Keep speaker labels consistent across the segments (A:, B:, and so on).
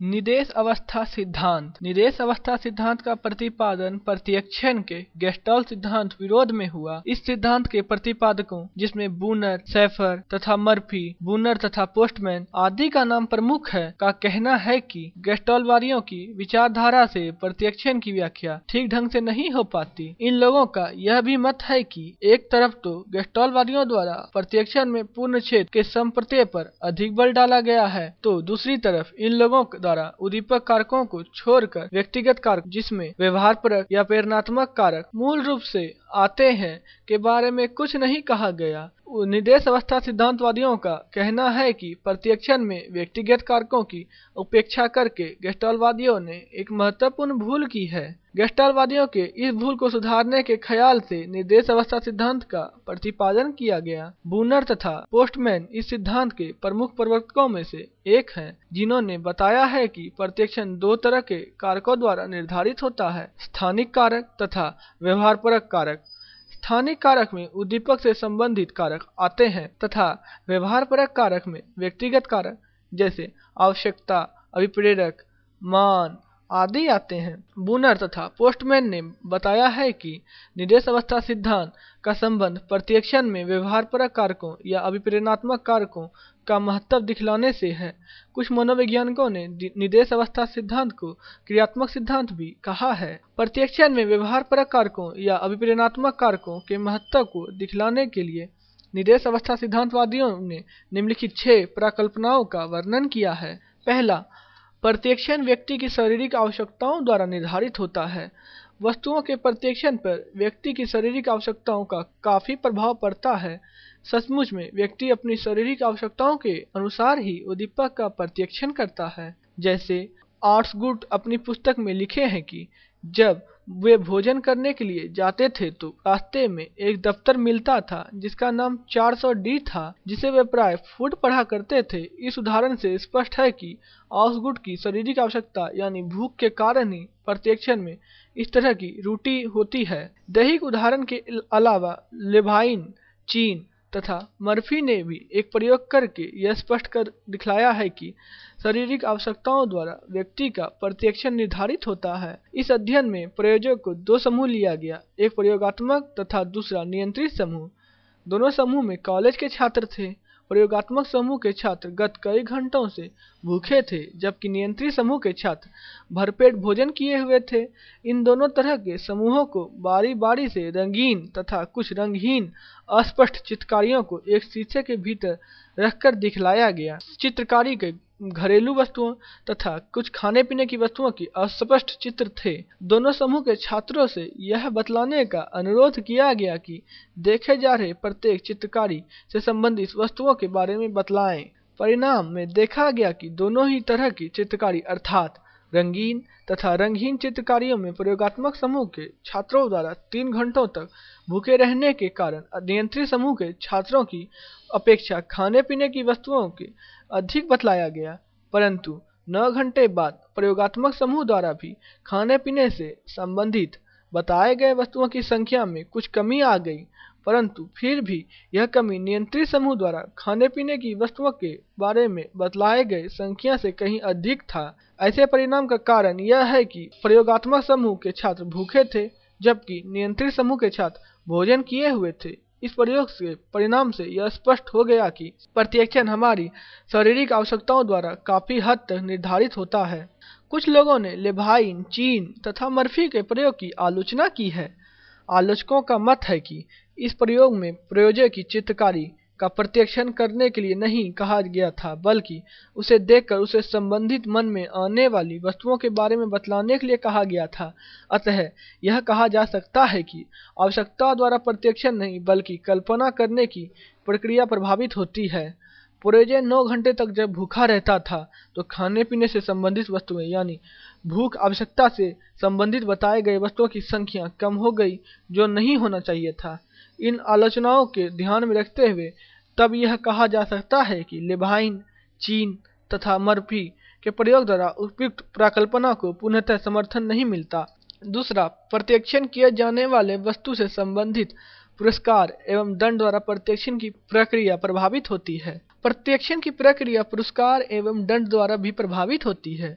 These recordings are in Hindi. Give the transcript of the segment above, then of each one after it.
A: निदेश अवस्था सिद्धांत। निदेश अवस्था सिद्धांत का प्रतिपादन प्रत्यक्षण के गेस्टाल्ट सिद्धांत विरोध में हुआ। इस सिद्धांत के प्रतिपादकों, जिसमें बूनर, सैफर तथा मर्फी, बूनर तथा पोस्टमैन आदि का नाम प्रमुख है, का कहना है कि गेस्टाल्टवादियों की विचारधारा से प्रत्यक्षण की व्याख्या ठीक ढंग से नहीं हो पाती। इन लोगों का यह भी मत है कि एक तरफ तो गेस्टाल्टवादियों द्वारा प्रत्यक्षण में पूर्ण छेद के संप्रत्यय पर अधिक बल डाला गया है, तो दूसरी तरफ इन लोगों द्वारा उद्दीपक कारकों को छोड़कर व्यक्तिगत कारक, जिसमें व्यवहारपरक या प्रेरणात्मक कारक मूल रूप से आते हैं, के बारे में कुछ नहीं कहा गया। निदेश अवस्था सिद्धांतवादियों का कहना है कि प्रत्यक्षण में व्यक्तिगत कारकों की उपेक्षा करके गेस्टाल्टवादियों ने एक महत्वपूर्ण भूल की है। गेस्टाल्टवादियों के इस भूल को सुधारने के ख्याल से निर्देश अवस्था सिद्धांत का प्रतिपादन किया गया। बूनर तथा पोस्टमैन इस सिद्धांत के प्रमुख प्रवर्तकों में से एक हैं, जिन्होंने बताया है कि प्रत्यक्षण दो तरह के कारकों द्वारा निर्धारित होता है: स्थानिक कारक तथा व्यवहारपरक कारक। स्थानिक कारक में उद्दीपक से संबंधित कारक आते हैं तथा व्यवहारपरक कारक में व्यक्तिगत कारक जैसे आवश्यकता, अभिप्रेरक, मान आदि आते हैं। बूनर तथा पोस्टमैन ने बताया है कि निर्देश अवस्था सिद्धांत का संबंध प्रत्यक्षण में व्यवहारपरक कारकों या अभिप्रेरणात्मक कारकों का महत्व दिखलाने से है। कुछ मनोवैज्ञानिकों ने निर्देश अवस्था सिद्धांत को क्रियात्मक सिद्धांत भी कहा है। प्रत्यक्षण में व्यवहारपरक कारकों या अभिप्रेरणात्मक कारकों के महत्व को दिखलाने के लिए निर्देश अवस्था सिद्धांतवादियों ने निम्नलिखित 6 प्रकल्पनाओं का वर्णन किया है। पहला, प्रत्यक्षण व्यक्ति की शारीरिक आवश्यकताओं द्वारा निर्धारित होता है। वस्तुओं के प्रत्यक्षण पर व्यक्ति की शारीरिक आवश्यकताओं का काफी प्रभाव पड़ता है। सचमुच में व्यक्ति अपनी शारीरिक आवश्यकताओं के अनुसार ही उद्दीपक का प्रत्यक्षण करता है। जैसे आर्ट्सगुड अपनी पुस्तक में लिखे हैं कि जब वे भोजन करने के लिए जाते थे तो रास्ते में एक दफ्तर मिलता था जिसका नाम 400D था, जिसे वे प्राय फूड पढ़ा करते थे। इस उदाहरण से स्पष्ट है कि आर्ट्सगुड की शारीरिक आवश्यकता यानी भूख के कारण ही प्रत्यक्षण में इस तरह की रुचि होती है। दैहिक उदाहरण के अलावा लेवाइन, चीन तथा मर्फी ने भी एक प्रयोग करके यह स्पष्ट कर दिखलाया है कि शारीरिक आवश्यकताओं द्वारा व्यक्ति का प्रत्यक्षण निर्धारित होता है। इस अध्ययन में प्रयोजक को 2 समूह लिया गया, एक प्रयोगात्मक तथा दूसरा नियंत्रित समूह। दोनों समूह में कॉलेज के छात्र थे। प्रयोगात्मक समूह के छात्र गत कई घंटों से भूखे थे, जबकि नियंत्रित समूह के छात्र भरपेट भोजन किए हुए थे। इन दोनों तरह के समूहों को बारी बारी से रंगीन तथा कुछ रंगहीन अस्पष्ट चित्रकारियों को एक शीशे के भीतर रखकर दिखलाया गया। चित्रकारी के घरेलू वस्तुओं तथा कुछ खाने पीने की वस्तुओं की अस्पष्ट चित्र थे। दोनों समूह के छात्रों से यह बतलाने का अनुरोध किया गया कि देखे जा रहे प्रत्येक चित्रकारी से संबंधित वस्तुओं के बारे में बतलाएं। परिणाम में देखा गया कि दोनों ही तरह की चित्रकारी अर्थात रंगीन तथा रंगहीन चित्रकारियों में प्रयोगात्मक समूह के छात्रों द्वारा 3 घंटों तक भूखे रहने के कारण नियंत्रित समूह के छात्रों की अपेक्षा खाने पीने की वस्तुओं के अधिक बतलाया गया। परंतु 9 घंटे बाद प्रयोगात्मक समूह द्वारा भी खाने पीने से संबंधित बताए गए वस्तुओं की संख्या में कुछ कमी आ गई, परंतु फिर भी यह कमी नियंत्रित समूह द्वारा खाने पीने की वस्तुओं के बारे में बतलाए गए संख्या से कहीं अधिक था। ऐसे परिणाम का कारण यह है कि प्रयोगात्मक समूह के छात्र भूखे थे, जबकि नियंत्रित समूह के छात्र भोजन किए हुए थे। इस प्रयोग के परिणाम से यह स्पष्ट हो गया कि प्रत्यक्षण हमारी शारीरिक आवश्यकताओं द्वारा काफी हद तक निर्धारित होता है। कुछ लोगों ने लेवाइन, चीन तथा मर्फी के प्रयोग की आलोचना की है। आलोचकों का मत है कि इस प्रयोग में प्रयोजक की चित्रकारी का प्रत्यक्षण करने के लिए नहीं कहा गया था, बल्कि उसे देखकर उसे संबंधित मन में आने वाली वस्तुओं के बारे में बतलाने के लिए कहा गया था। अतः यह कहा जा सकता है कि आवश्यकता द्वारा प्रत्यक्षण नहीं बल्कि कल्पना करने की प्रक्रिया प्रभावित होती है। प्रयोजक 9 घंटे तक जब भूखा रहता था तो खाने पीने से संबंधित वस्तुएं यानी भूख आवश्यकता से संबंधित बताए गए वस्तुओं की संख्या कम हो गई, जो नहीं होना चाहिए था। इन आलोचनाओं के ध्यान में रखते हुए तब यह कहा जा सकता है कि लेवाइन, चीन तथा मर्फी के प्रयोग द्वारा उपयुक्त प्रकल्पना को पूर्णतः समर्थन नहीं मिलता। दूसरा, प्रत्यक्षण किए जाने वाले वस्तु से संबंधित पुरस्कार एवं दंड द्वारा प्रत्यक्षण की प्रक्रिया प्रभावित होती है। प्रत्यक्षण की प्रक्रिया पुरस्कार एवं दंड द्वारा भी प्रभावित होती है।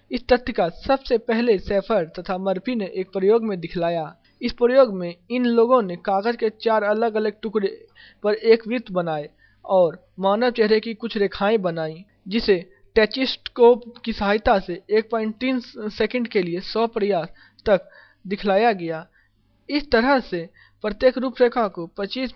A: इस तथ्य का सबसे पहले शेफर तथा मर्फी ने एक प्रयोग में दिखलाया। इस प्रयोग में इन लोगों ने कागज के 4 अलग अलग टुकड़े पर एक वृत्त बनाए और मानव चेहरे की कुछ रेखाएं बनाई, जिसे टेचिस्कोप की सहायता से 1.3 सेकंड के लिए 100 प्रयास तक दिखलाया गया। इस तरह से प्रत्येक रूपरेखा को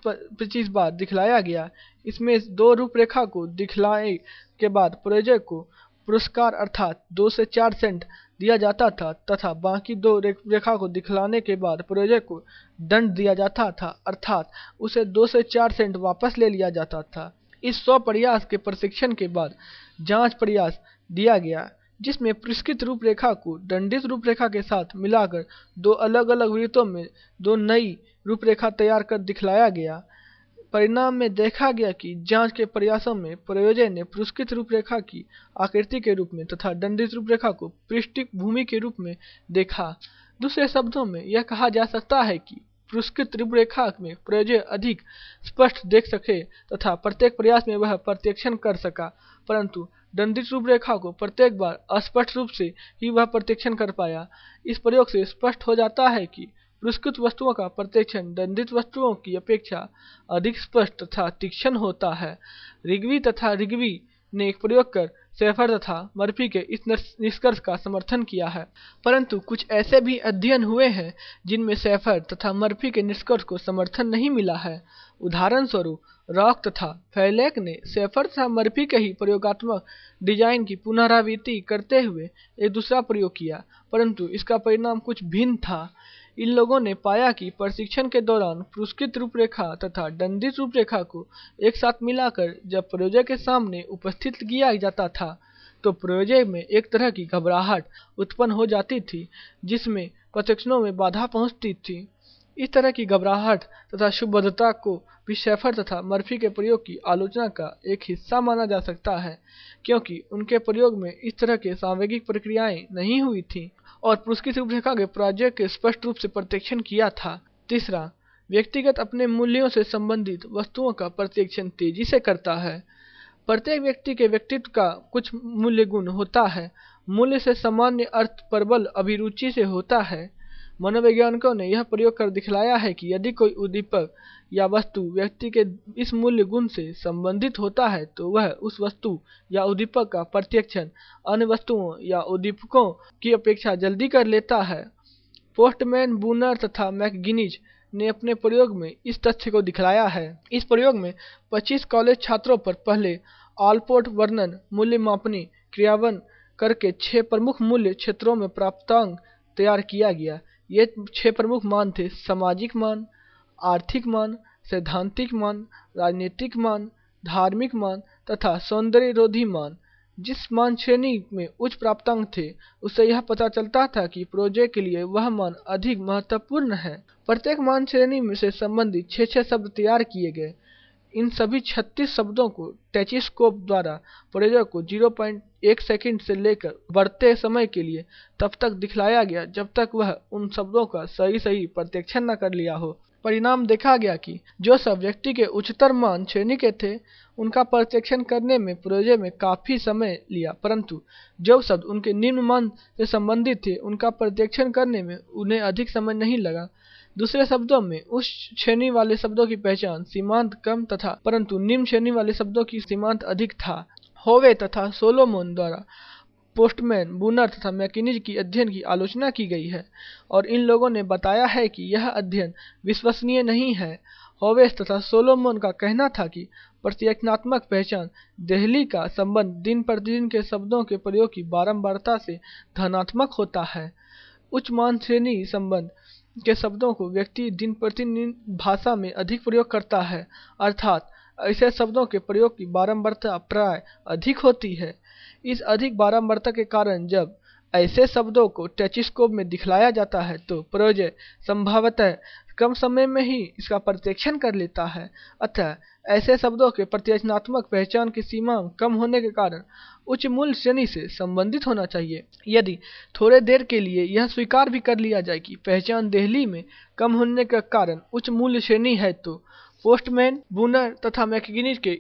A: 25 बार दिखलाया गया। इसमें 2 रूपरेखा को दिखलाने के बाद प्रायोजक को पुरस्कार अर्थात 2 से 4 सेंट दिया जाता था तथा बाकी 2 रेखा को दिखलाने के बाद प्रायोजक को दंड दिया जाता था अर्थात उसे 2 से 4 सेंट वापस ले लिया जाता था। इस 100 प्रयास के प्रशिक्षण के बाद जांच प्रयास दिया गया, जिसमें पुरस्कृत रूपरेखा को दंडित रूपरेखा के साथ मिलाकर 2 अलग अलग वृत्तों में 2 नई रूपरेखा तैयार कर दिखलाया गया। परिणाम में देखा गया कि जांच के प्रयासों में प्रायोजक ने पुरस्कृत रूपरेखा की आकृति के रूप में तथा दंडित रूपरेखा को पृष्ठभूमि के रूप में देखा। दूसरे शब्दों में यह कहा जा सकता है कि पुरस्कृत रूपरेखा में प्रायोजक अधिक स्पष्ट देख सके तथा प्रत्येक प्रयास में वह प्रत्यक्षण कर सका, परंतु दंडित रूपरेखा को प्रत्येक बार अस्पष्ट रूप से ही वह प्रत्यक्षण कर पाया। इस प्रयोग से स्पष्ट हो जाता है कि पुरस्कृत वस्तुओं का प्रत्यक्षण दंडित वस्तुओं की अपेक्षा अधिक स्पष्ट तथा तीक्ष्ण होता है। रिग्वी तथा रिग्वी ने एक प्रयोग कर शेफर तथा मर्फी के इस निष्कर्ष का समर्थन किया है, परंतु कुछ ऐसे भी अध्ययन हुए हैं जिनमें शेफर तथा मर्फी के निष्कर्ष को समर्थन नहीं मिला है। उदाहरण स्वरूप रॉक तथा फैलेक ने शेफर तथा मर्फी के ही प्रयोगात्मक डिजाइन की पुनरावृत्ति करते हुए एक दूसरा प्रयोग किया, परंतु इसका परिणाम कुछ भिन्न था। इन लोगों ने पाया कि प्रशिक्षण के दौरान पुरस्कृत रूपरेखा तथा दंडित रूपरेखा को एक साथ मिलाकर जब प्रायोजक के सामने उपस्थित किया जाता था तो प्रायोजक में एक तरह की घबराहट उत्पन्न हो जाती थी, जिसमें प्रशिक्षणों में बाधा पहुंचती थी। इस तरह की घबराहट तथा शुभबद्धता को भी शेफर तथा मर्फी के प्रयोग की आलोचना का एक हिस्सा माना जा सकता है, क्योंकि उनके प्रयोग में इस तरह के सांवेगिक प्रक्रियाएं नहीं हुई थी और पुरस्कृत रूपरेखा के प्रायोजक के स्पष्ट रूप से प्रत्यक्षण किया था। तीसरा, व्यक्तिगत अपने मूल्यों से संबंधित वस्तुओं का प्रत्यक्षण तेजी से करता है। प्रत्येक व्यक्ति के व्यक्तित्व का कुछ मूल्य गुण होता है। मूल्य से सामान्य अर्थ प्रबल अभिरुचि से होता है। मनोवैज्ञानिकों ने यह प्रयोग कर दिखलाया है कि यदि कोई उद्दीपक या वस्तु व्यक्ति के इस मूल्य गुण से संबंधित होता है तो वह उस वस्तु या उद्दीपक का प्रत्यक्षण अन्य वस्तुओं या उद्दीपकों की अपेक्षा जल्दी कर लेता है। पोस्टमैन, बूनर तथा मैकगिनीज ने अपने प्रयोग में इस तथ्य को दिखलाया है। इस प्रयोग में 25 कॉलेज छात्रों पर पहले ऑलपोर्ट वर्णन मूल्य मापनी क्रियान्वयन करके 6 प्रमुख मूल्य क्षेत्रों में प्राप्तांक तैयार किया गया। ये 6 प्रमुख मान थे: सामाजिक मान, आर्थिक मान, सैद्धांतिक मान, राजनीतिक मान, धार्मिक मान तथा सौंदर्यरोधी मान। जिस मान श्रेणी में उच्च प्राप्तांक थे उससे यह पता चलता था कि प्रोजेक्ट के लिए वह मान अधिक महत्वपूर्ण है। प्रत्येक मान श्रेणी में से संबंधित 6 शब्द तैयार किए गए। इन सभी 36 शब्दों को टेचिस्कोप द्वारा प्रायोजक को 0.1 सेकंड से लेकर बढ़ते समय के लिए तब तक दिखलाया गया जब तक वह उन शब्दों का सही प्रत्यक्षण न कर लिया हो। परिणाम देखा गया कि जो शब्द व्यक्ति के उच्चतर मान श्रेणी के थे उनका प्रत्यक्षण करने में प्रायोजक में काफी समय लिया, परंतु जो शब्द उनके निम्न मान से संबंधित थे उनका प्रत्यक्षण करने में उन्हें अधिक समय नहीं लगा। दूसरे शब्दों में उस श्रेणी वाले शब्दों की पहचान सीमांत कम तथा परंतु निम्न श्रेणी वाले शब्दों की सीमांत अधिक था। होवे तथा सोलोमन द्वारा पोस्टमैन, बूनर तथा मैकगिनीज की अध्ययन की आलोचना की गई है और इन लोगों ने बताया है कि यह अध्ययन विश्वसनीय नहीं है। होवेस तथा सोलोमन का कहना था कि प्रत्यक्षात्मक पहचान देहली का संबंध दिन प्रतिदिन के शब्दों के प्रयोग की बारंबारता से धनात्मक होता है। उच्च मान श्रेणी संबंध के शब्दों को व्यक्ति दिन प्रतिदिन भाषा में अधिक प्रयोग करता है, अर्थात ऐसे शब्दों के प्रयोग की बारंबारता प्राय अधिक होती है। इस अधिक बारंबारता के कारण जब ऐसे शब्दों को टेचिस्कोप में दिखलाया जाता है तो प्रायोजक संभवतः कम समय में ही इसका प्रत्यक्षण कर लेता है। अतः ऐसे शब्दों के प्रत्यक्षणात्मक पहचान की सीमा कम होने के कारण उच्च मूल्य श्रेणी से संबंधित होना चाहिए। यदि थोड़े देर के लिए यह स्वीकार भी कर लिया जाए कि पहचान देहली में कम होने के कारण उच्च मूल्य श्रेणी है तो पोस्टमैन, बूनर तथा मैकगिनीज के इस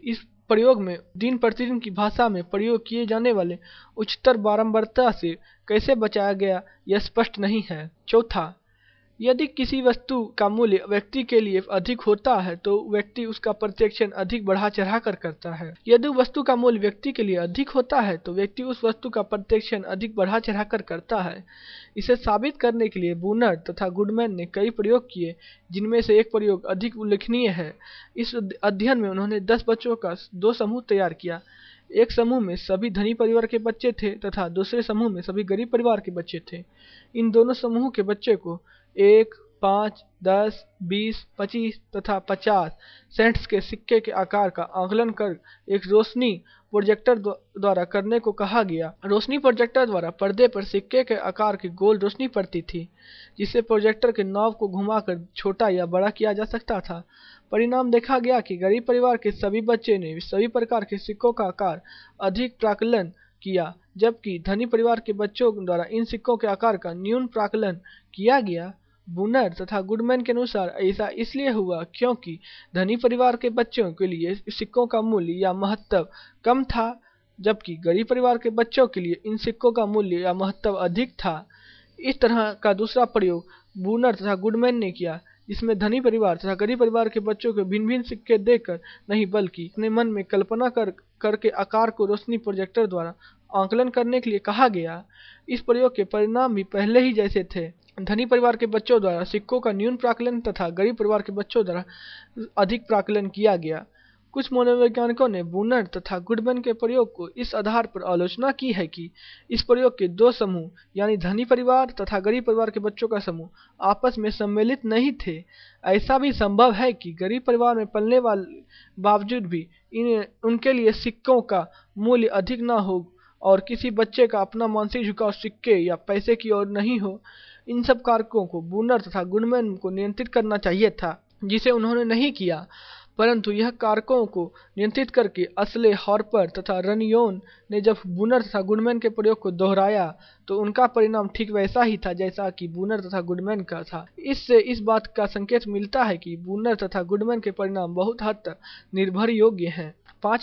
A: प्रयोग में दिन प्रतिदिन की भाषा में प्रयोग किए जाने वाले उच्चतर बारंबारता से कैसे बचाया गया, यह स्पष्ट नहीं है। चौथा, यदि किसी वस्तु का मूल्य व्यक्ति के लिए अधिक होता है तो व्यक्ति उसका प्रत्यक्षण अधिक बढ़ा चढ़ा कर करता है। यदि वस्तु का मूल्य व्यक्ति के लिए अधिक होता है तो व्यक्ति उस वस्तु का प्रत्यक्षण अधिक बढ़ा चढ़ा कर करता है। इसे साबित करने के लिए बूनर तथा गुडमैन ने कई प्रयोग किए, जिनमें से एक प्रयोग अधिक उल्लेखनीय है। इस अध्ययन में उन्होंने 10 बच्चों का 2 समूह तैयार किया। एक समूह में सभी धनी परिवार के बच्चे थे तथा दूसरे समूह में सभी गरीब परिवार के बच्चे थे। इन दोनों समूह के बच्चे को 1, 5, 10, 20, 25 तथा 50 सेंट्स के सिक्के के आकार का आकलन कर एक रोशनी प्रोजेक्टर द्वारा करने को कहा गया। रोशनी प्रोजेक्टर द्वारा पर्दे पर सिक्के के आकार की गोल रोशनी पड़ती थी, जिससे प्रोजेक्टर के नॉब को घुमाकर छोटा या बड़ा किया जा सकता था। परिणाम देखा गया कि गरीब परिवार के सभी बच्चे ने सभी प्रकार के सिक्कों का आकार अधिक प्राकलन किया, जबकि धनी परिवार के बच्चों द्वारा इन सिक्कों के आकार का न्यून प्राकलन किया गया। बूनर तथा गुडमैन के अनुसार ऐसा इसलिए हुआ क्योंकि धनी परिवार के बच्चों के लिए सिक्कों का मूल्य या महत्व कम था, जबकि गरीब परिवार के बच्चों के लिए इन सिक्कों का मूल्य या महत्व अधिक था। इस तरह का दूसरा प्रयोग बूनर तथा गुडमैन ने किया, जिसमें धनी परिवार तथा गरीब परिवार के बच्चों को भिन्न भिन्न सिक्के देकर नहीं बल्कि अपने मन में कल्पना करके आकार को रोशनी प्रोजेक्टर द्वारा आकलन करने के लिए कहा गया। इस प्रयोग के परिणाम भी पहले ही जैसे थे। धनी परिवार के बच्चों द्वारा सिक्कों का न्यून प्राकलन तथा गरीब परिवार के बच्चों द्वारा अधिक प्राकलन किया गया। कुछ मनोवैज्ञानिकों ने बूनर तथा गुडमैन के प्रयोग को इस आधार पर आलोचना की है कि इस प्रयोग के 2 समूह यानी धनी परिवार तथा गरीब परिवार के बच्चों का समूह आपस में सम्मिलित नहीं थे। ऐसा भी संभव है कि गरीब परिवार में पलने वाले बावजूद भी उनके लिए सिक्कों का मूल्य अधिक न हो और किसी बच्चे का अपना मानसिक झुकाव सिक्के या पैसे की ओर नहीं हो। इन सब कारकों को बूनर तथा गुडमैन को नियंत्रित करना चाहिए था, जिसे उन्होंने नहीं किया। परंतु यह कारकों को नियंत्रित करके असले हॉर्पर तथा रनियोन ने जब बूनर तथा गुडमैन के प्रयोग को दोहराया तो उनका परिणाम ठीक वैसा ही था जैसा कि बूनर तथा गुडमैन का था। इससे इस बात का संकेत मिलता है कि बूनर तथा गुडमैन के परिणाम बहुत हद तक निर्भर योग्य हैं।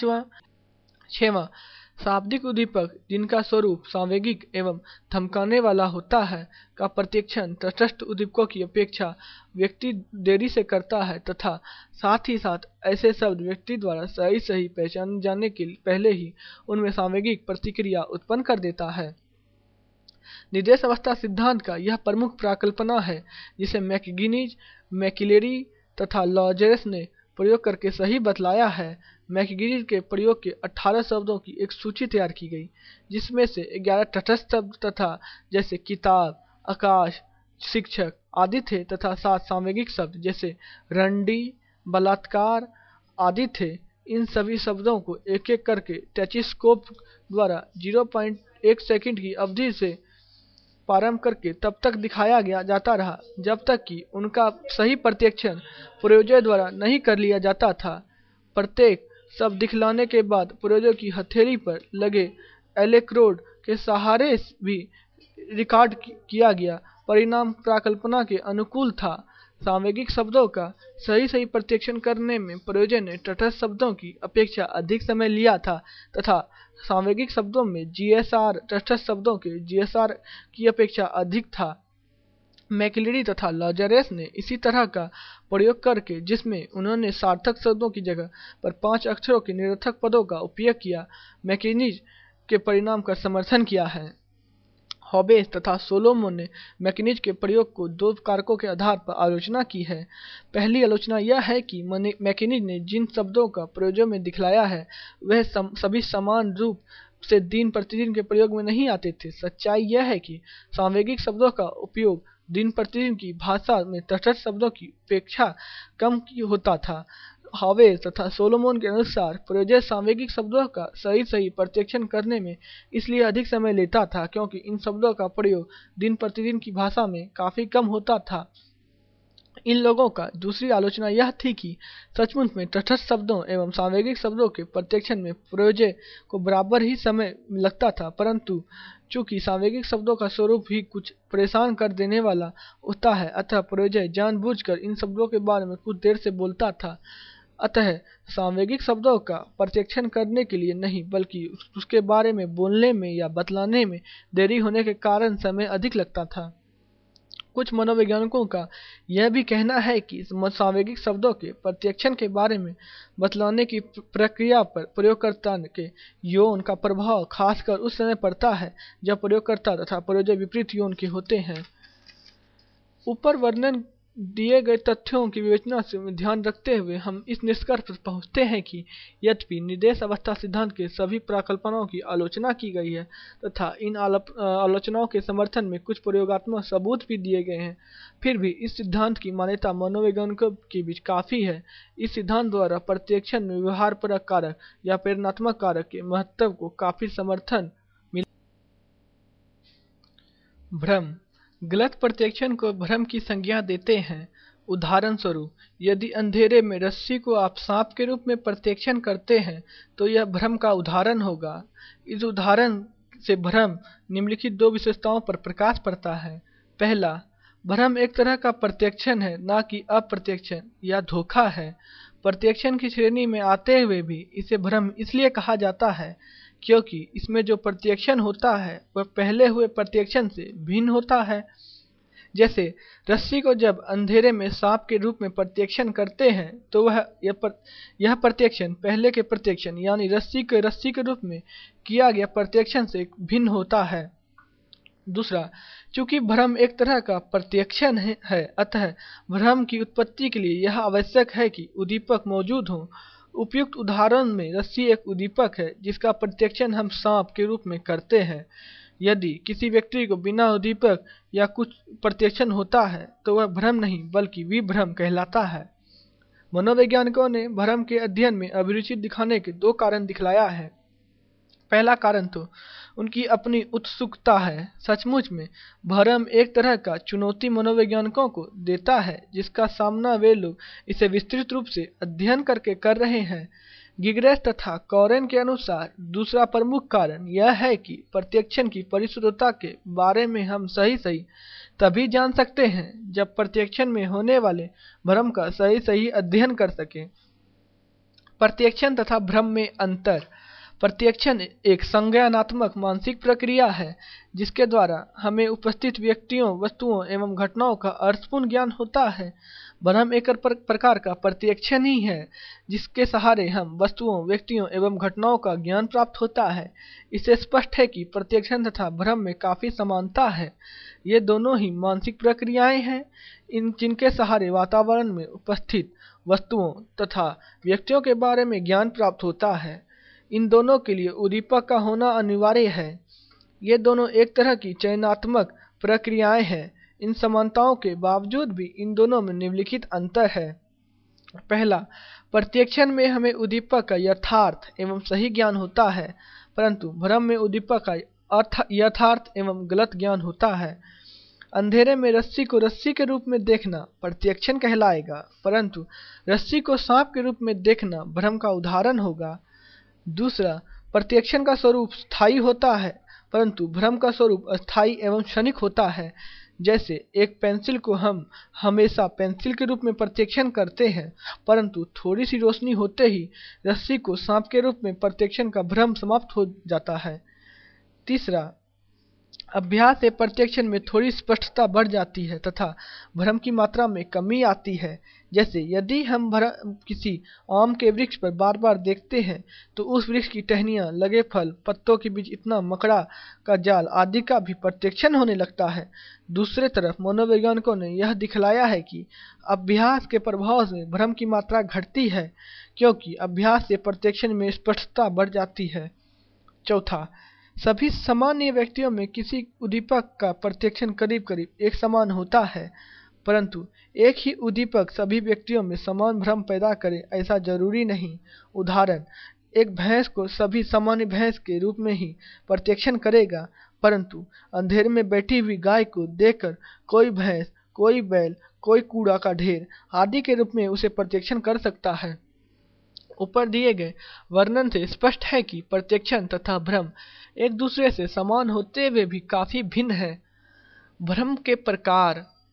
A: 6वां, शाब्दिक उद्दीपक जिनका स्वरूप सांवेगिक एवं धमकाने वाला होता है का प्रत्यक्षण तटस्थ उद्दीपकों की अपेक्षा व्यक्ति देरी से करता है तथा साथ ही साथ ऐसे शब्द व्यक्ति द्वारा सही पहचाने जाने के पहले ही उनमें सांवेगिक प्रतिक्रिया उत्पन्न कर देता है। निर्देश अवस्था सिद्धांत का यह प्रमुख प्राकल्पना है, जिसे मैकगिनीज, मैकिलेरी तथा लॉजरेस ने प्रयोग करके सही बतलाया है। मैकगिनीज के प्रयोग के 18 शब्दों की एक सूची तैयार की गई, जिसमें से 11 तटस्थ शब्द तथा जैसे किताब, आकाश, शिक्षक आदि थे तथा 7 सांवेगिक शब्द जैसे रंडी, बलात्कार आदि थे। इन सभी शब्दों को एक एक करके टेचिस्कोप द्वारा 0.1 सेकंड की अवधि से प्रारंभ करके तब तक दिखाया जाता रहा जब तक कि उनका सही प्रत्यक्षण प्रयोजक द्वारा नहीं कर लिया जाता था। प्रत्येक शब्द दिखलाने के बाद प्रयोजक की हथेली पर लगे इलेक्ट्रोड के सहारे भी रिकॉर्ड किया गया। परिणाम प्राकल्पना के अनुकूल था। सांवेगिक शब्दों का सही प्रत्यक्षण करने में प्रयोजक ने तटस्थ शब्दों की अपेक्षा अधिक समय लिया था तथा सांवेगिक शब्दों में जीएसआर तटस्थ शब्दों के जीएसआर की अपेक्षा अधिक था। मैकिलेरी तथा लॉजरेस ने इसी तरह का प्रयोग करके, जिसमें उन्होंने सार्थक शब्दों की जगह पर 5 अक्षरों के निरर्थक पदों का उपयोग किया, मैकिनीज के परिणाम का समर्थन किया है। हॉबेस तथा सोलोमन ने मैकिनीज के प्रयोग को 2 कारकों के आधार पर आलोचना की है। पहली आलोचना यह है कि मैकिनीज ने जिन शब्दों का प्रयोगों में दिखलाया है वह सभी समान रूप से दिन प्रतिदिन के प्रयोग में नहीं आते थे। सच्चाई यह है कि सांवेगिक शब्दों का उपयोग दिन प्रतिदिन की भाषा में तटस्थ शब्दों की अपेक्षा कम होता था। हॉबेस तथा सोलोमन के अनुसार प्रयोजक सांवेगिक शब्दों का सही प्रत्यक्षण करने में इसलिए अधिक समय लेता था क्योंकि इन शब्दों का प्रयोग दिन प्रतिदिन की भाषा में काफी कम होता था। इन लोगों का दूसरी आलोचना यह थी कि सचमुच में तटस्थ शब्दों एवं सांवेगिक शब्दों के प्रत्यक्षण में प्रयोजक को बराबर ही समय लगता था, परंतु चूंकि सांवेगिक शब्दों का स्वरूप ही कुछ परेशान कर देने वाला होता है, अतः प्रयोजक जानबूझकर इन शब्दों के बारे में कुछ देर से बोलता था। अतः सांवेगिक शब्दों का प्रत्यक्षण करने के लिए नहीं, बल्कि उसके बारे में बोलने में या बतलाने में देरी होने के कारण समय अधिक लगता था। कुछ मनोवैज्ञानिकों का यह भी कहना है कि सांवेगिक शब्दों के प्रत्यक्षण के बारे में बतलाने की प्रक्रिया पर प्रयोगकर्ता के यौन का प्रभाव खासकर उस समय पड़ता है जब प्रयोगकर्ता तथा प्रयोजक विपरीत यौन के होते हैं। ऊपर वर्णन दिए गए तथ्यों की विवेचना से ध्यान रखते हुए हम इस निष्कर्ष पर पहुँचते हैं कि यद्यपि निर्देश अवस्था सिद्धांत के सभी प्रकल्पनाओं की आलोचना की गई है तथा इन आलोचनाओं के समर्थन में कुछ प्रयोगात्मक सबूत भी दिए गए हैं, फिर भी इस सिद्धांत की मान्यता मनोवैज्ञानिकों के बीच काफ़ी है। इस सिद्धांत द्वारा प्रत्यक्षण में व्यवहारपरक कारक या प्रेरणात्मक कारक के महत्व को काफ़ी समर्थन मिला। भ्रम। गलत प्रत्यक्षण को भ्रम की संज्ञा देते हैं। उदाहरण स्वरूप, यदि अंधेरे में रस्सी को आप सांप के रूप में प्रत्यक्षण करते हैं तो यह भ्रम का उदाहरण होगा। इस उदाहरण से भ्रम निम्नलिखित दो विशेषताओं पर प्रकाश पड़ता है। पहला, भ्रम एक तरह का प्रत्यक्षण है, न कि अप्रत्यक्षण या धोखा है। प्रत्यक्षण की श्रेणी में आते हुए भी इसे भ्रम इसलिए कहा जाता है क्योंकि इसमें जो प्रत्यक्षण होता है वह पहले हुए प्रत्यक्षण से भिन्न होता है। जैसे रस्सी को जब अंधेरे में सांप के रूप में प्रत्यक्षण करते हैं तो यह प्रत्यक्षण पहले के प्रत्यक्षण यानी रस्सी के रूप में किया गया प्रत्यक्षण से भिन्न होता है। दूसरा, चूंकि भ्रम एक तरह का प्रत्यक्षण है, अतः भ्रम की उत्पत्ति के लिए यह आवश्यक है कि उद्दीपक मौजूद हो। उपयुक्त उदाहरण में रस्सी एक उद्दीपक है जिसका प्रत्यक्षण हम सांप के रूप में करते हैं। यदि किसी व्यक्ति को बिना उद्दीपक या कुछ प्रत्यक्षण होता है तो वह भ्रम नहीं बल्कि विभ्रम कहलाता है। मनोवैज्ञानिकों ने भ्रम के अध्ययन में अभिरुचि दिखाने के दो कारण दिखलाया है। पहला कारण तो उनकी अपनी उत्सुकता है। सचमुच में भ्रम एक तरह का चुनौती मनोवैज्ञानिकों को देता है जिसका सामना वे लोग इसे विस्तृत रूप से अध्ययन करके कर रहे हैं। गिग्रेस तथा कॉरेन के अनुसार दूसरा प्रमुख कारण यह है कि प्रत्यक्षण की परिशुद्धता के बारे में हम सही तभी जान सकते हैं जब प्रत्यक्षण में होने वाले भ्रम का सही अध्ययन कर सकें। प्रत्यक्षण तथा भ्रम में अंतर। प्रत्यक्षण एक संज्ञानात्मक मानसिक प्रक्रिया है जिसके द्वारा हमें उपस्थित व्यक्तियों, वस्तुओं एवं घटनाओं का अर्थपूर्ण ज्ञान होता है। भ्रम एक प्रकार का प्रत्यक्षण ही है जिसके सहारे हम वस्तुओं, व्यक्तियों एवं घटनाओं का ज्ञान प्राप्त होता है। इससे स्पष्ट है कि प्रत्यक्षण तथा भ्रम में काफ़ी समानता है। ये दोनों ही मानसिक प्रक्रियाएं हैं जिनके सहारे वातावरण में उपस्थित वस्तुओं तथा व्यक्तियों के बारे में ज्ञान प्राप्त होता है। इन दोनों के लिए उद्दीपक का होना अनिवार्य है। ये दोनों एक तरह की चयनात्मक प्रक्रियाएं हैं। इन समानताओं के बावजूद भी इन दोनों में निम्नलिखित अंतर है। पहला, प्रत्यक्षण में हमें उद्दीपक का यथार्थ एवं सही ज्ञान होता है, परंतु भ्रम में उद्दीपक का यथार्थ एवं गलत ज्ञान होता है। अंधेरे में रस्सी को रस्सी के रूप में देखना प्रत्यक्षण कहलाएगा, परंतु रस्सी को सांप के रूप में देखना भ्रम का उदाहरण होगा। दूसरा, प्रत्यक्षण का स्वरूप स्थायी होता है परंतु भ्रम का स्वरूप अस्थायी एवं क्षणिक होता है। जैसे एक पेंसिल को हम हमेशा पेंसिल के रूप में प्रत्यक्षण करते हैं, परंतु थोड़ी सी रोशनी होते ही रस्सी को सांप के रूप में प्रत्यक्षण का भ्रम समाप्त हो जाता है। तीसरा, अभ्यास से प्रत्यक्षण में थोड़ी स्पष्टता बढ़ जाती है तथा भ्रम की मात्रा में कमी आती है। जैसे यदि हम किसी आम के वृक्ष पर बार बार देखते हैं तो उस वृक्ष की टहनियाँ, लगे फल, पत्तों के बीच इतना मकड़ा का जाल आदि का भी प्रत्यक्षण होने लगता है। दूसरे तरफ मनोवैज्ञानिकों ने यह दिखलाया है कि अभ्यास के प्रभाव से भ्रम की मात्रा घटती है क्योंकि अभ्यास से प्रत्यक्षण में स्पष्टता बढ़ जाती है। चौथा, सभी सामान्य व्यक्तियों में किसी उद्दीपक का प्रत्यक्षण करीब करीब एक समान होता है, परंतु एक ही उद्दीपक सभी व्यक्तियों में समान भ्रम पैदा करे ऐसा जरूरी नहीं। उदाहरण, एक भैंस को सभी सामान्य भैंस के रूप में ही प्रत्यक्षण करेगा, परंतु अंधेरे में बैठी हुई गाय को देखकर कोई भैंस, कोई बैल, कोई कूड़ा का ढेर आदि के रूप में उसे प्रत्यक्षण कर सकता है। ऊपर दिए गए वर्णन से स्पष्ट है कि प्रत्यक्षण तथा भ्रम एक दूसरे से समान होते हुए भी काफी भिन्न है। भ्रम के प्रकार।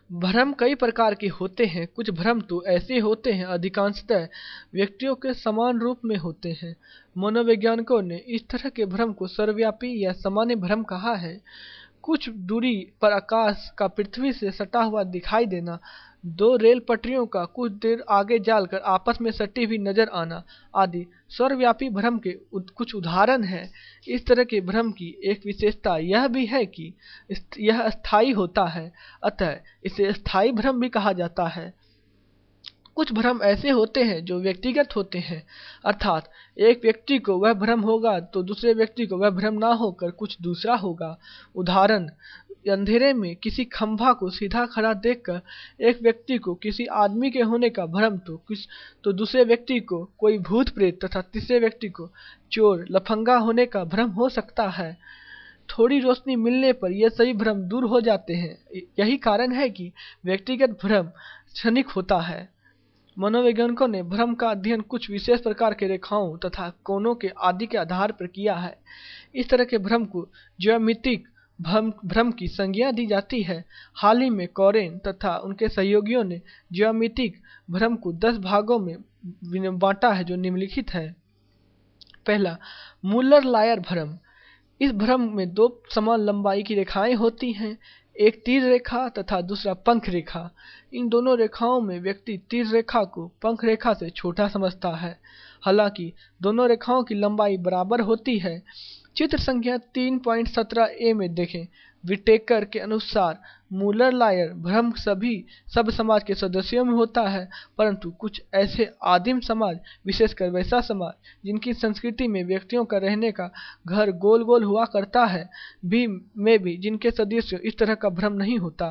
A: भ्रम कई प्रकार के होते हैं। कुछ भ्रम तो ऐसे होते हैं अधिकांशतः व्यक्तियों के समान रूप में होते हैं। मनोवैज्ञानिकों ने इस तरह के भ्रम को सर्वव्यापी या सामान्य भ्रम कहा है। कुछ दूरी पर आकाश का पृथ्वी से सटा हुआ दिखाई देना, दो रेल पटरियों का कुछ देर आगे जाकर आपस में सटी हुई नजर आना आदि सर्वव्यापी भ्रम के कुछ उदाहरण हैं। इस तरह के भ्रम की एक विशेषता यह भी है कि यह अस्थायी होता है, अतः इसे स्थायी भ्रम भी कहा जाता है। कुछ भ्रम ऐसे होते हैं जो व्यक्तिगत होते हैं, अर्थात एक व्यक्ति को वह भ्रम होगा तो दूसरे व्यक्ति को वह भ्रम ना होकर कुछ दूसरा होगा। उदाहरण, अंधेरे में किसी खंभा को सीधा खड़ा देखकर एक व्यक्ति को किसी आदमी के होने का भ्रम तो दूसरे व्यक्ति को कोई भूत प्रेत तथा तीसरे व्यक्ति को चोर लफंगा होने का भ्रम हो सकता है। थोड़ी रोशनी मिलने पर यह सभी भ्रम दूर हो जाते हैं। यही कारण है कि व्यक्तिगत भ्रम क्षणिक होता है। मनोवैज्ञानिकों ने भ्रम का अध्ययन कुछ विशेष प्रकार के रेखाओं तथा कोणों के आदि के आधार पर किया है। इस तरह के भ्रम को ज्यामितिक भ्रम की संज्ञा दी जाती है। हाल ही में कॉरेन तथा उनके सहयोगियों ने ज्यामितिक भ्रम को 10 भागों में बांटा है जो निम्नलिखित है। पहला, मूलर लायर भ्रम। इस भ्रम में दो समान लंबाई की रेखाएं होती हैं, एक तीर रेखा तथा दूसरा पंख रेखा। इन दोनों रेखाओं में व्यक्ति तीर रेखा को पंख रेखा से छोटा समझता है, हालांकि दोनों रेखाओं की लंबाई बराबर होती है। चित्र संख्या 3.17a में देखें। विटेकर के अनुसार मूलर लायर भ्रम सभी सब समाज के सदस्यों में होता है, परंतु कुछ ऐसे आदिम समाज, विशेषकर वैसा समाज जिनकी संस्कृति में व्यक्तियों का रहने का घर गोल गोल हुआ करता है, भी जिनके सदस्य इस तरह का भ्रम नहीं होता।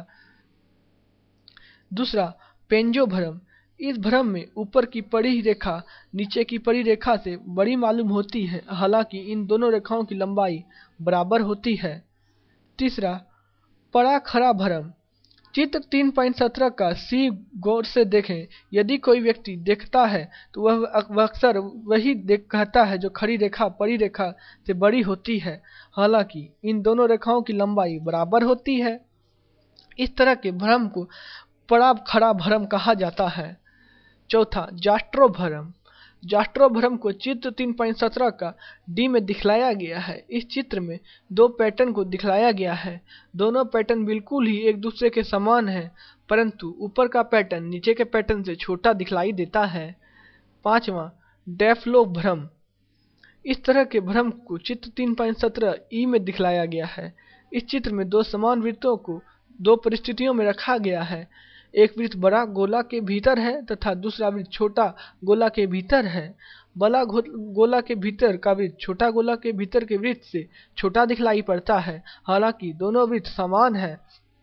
A: दूसरा, पेंजो भ्रम। इस भ्रम में ऊपर की पड़ी रेखा नीचे की पड़ी रेखा से बड़ी मालूम होती है, हालांकि इन दोनों रेखाओं की लंबाई बराबर होती है। तीसरा, पड़ा खड़ा भ्रम। चित्र 3.17 का सी गौर से देखें। यदि कोई व्यक्ति देखता है तो वह अक्सर वही कहता है जो खड़ी रेखा पड़ी रेखा से बड़ी होती है, हालांकि इन दोनों रेखाओं की लंबाई बराबर होती है। इस तरह के भ्रम को पड़ा खड़ा भ्रम कहा जाता है। चौथा, जास्ट्रो भ्रम। जास्ट्रो भ्रम को चित्र 3.17 का डी में दिखलाया गया है। इस चित्र में दो पैटर्न को दिखलाया गया है। दोनों पैटर्न बिल्कुल ही एक दूसरे के समान हैं, परंतु ऊपर का पैटर्न नीचे के पैटर्न से छोटा दिखलाई देता है। पांचवा, डेफ्लो भ्रम। इस तरह के भ्रम को चित्र 3.17 ई में दिखलाया गया है। इस चित्र में दो समान वृत्तों को दो परिस्थितियों में रखा गया है। एक वृत्त बड़ा गोला के भीतर है तथा दूसरा वृत्त छोटा गोला के भीतर है। बड़ा गोला के भीतर का वृत्त छोटा गोला के भीतर के वृत्त से छोटा दिखलाई पड़ता है, हालांकि दोनों वृत्त समान है।